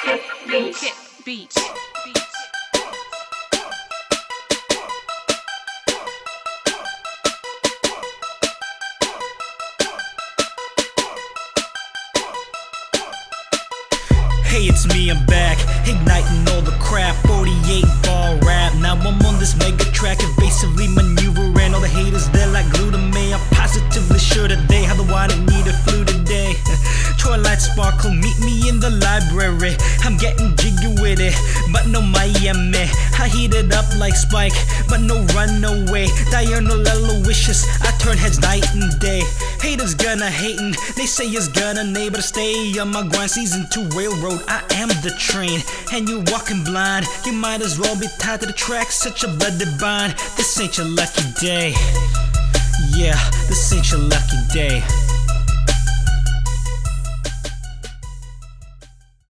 Hit beats. Hey, it's me, I'm back, igniting all the crap. 48 ball rap. Now I'm on this mega track, evasively maneuvering all the haters. They're like glue to me. I'm positively sure that they have the one that need a flu today. Twilight sparkle, meet me in the library. I'm getting jiggy with it, but no Miami. I heat it up like Spike, but no runaway. Diurnal Aloysius, I turn heads night and day. Haters gonna hatin', they say it's gonna neigh, but I stay on my grind. Season 2 railroad, I am the train, and you're walking blind. You might as well be tied to the track, such a bloody bind. This ain't your lucky day. Yeah, this ain't your lucky day.